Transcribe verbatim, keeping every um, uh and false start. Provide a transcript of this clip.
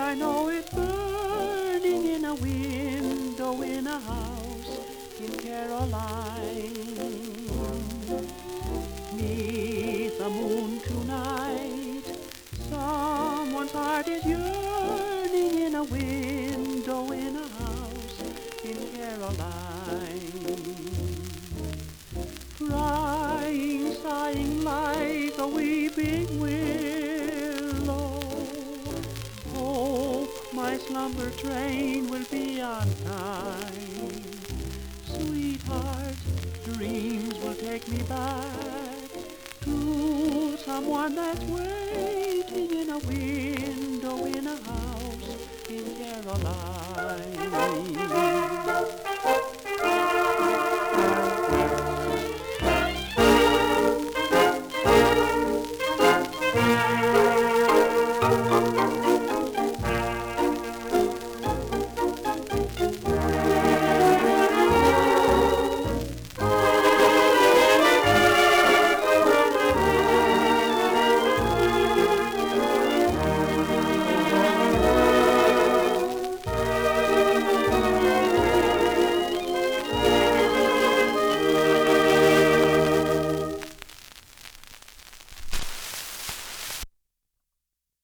I know it's burning in a window in a house in Caroline. Neath the moon tonight, someone's heart is yearning in a window in a house in Caroline. Crying, sighing like a weeping willow. Hope my slumber train will be on time. Sweetheart, dreams will take me back to someone that's waiting in a window in a house in Caroline.